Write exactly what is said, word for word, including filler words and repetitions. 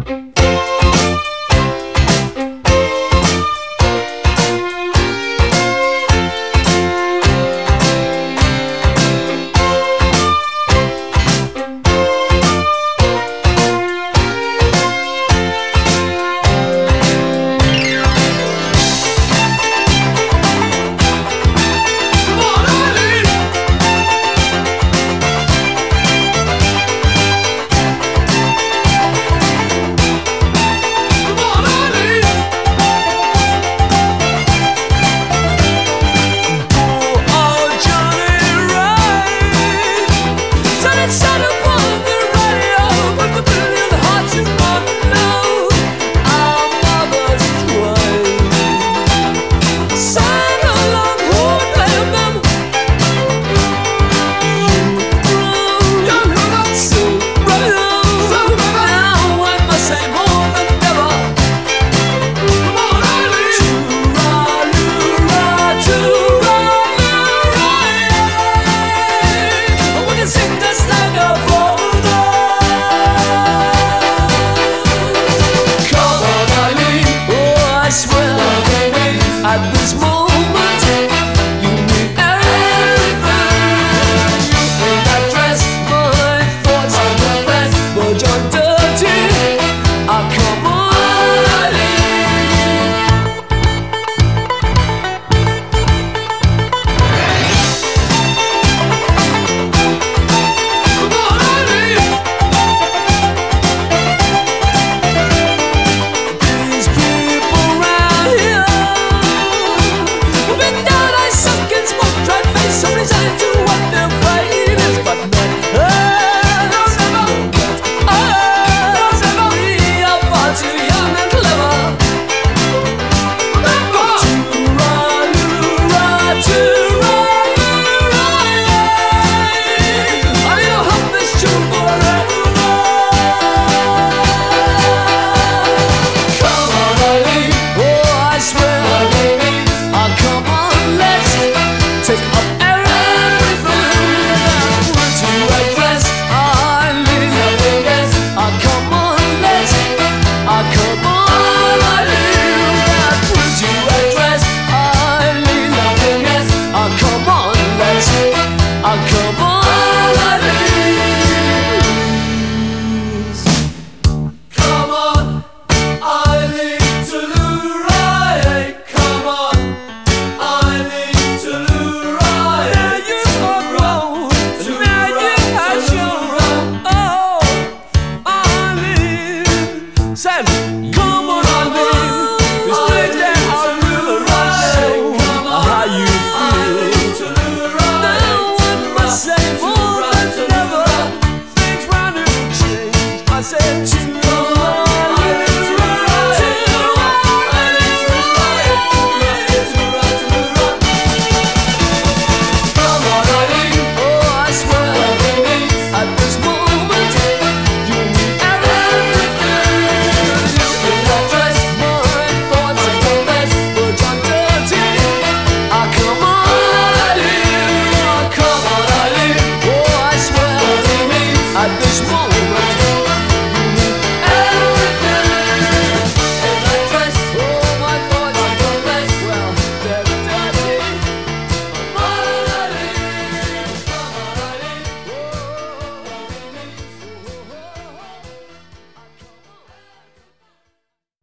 At this moment, you need everything. You ain't address my thoughts on the best, but you're dirty. Ah, come on, come on, Eileen. These people around here, so resigned to what their fate is, but not us. Us, we are far too young and clever to run, run, to run, run. I will hold this true forever. Come on, Eileen. Oh, I swear, my baby. Oh, come on, let's take up said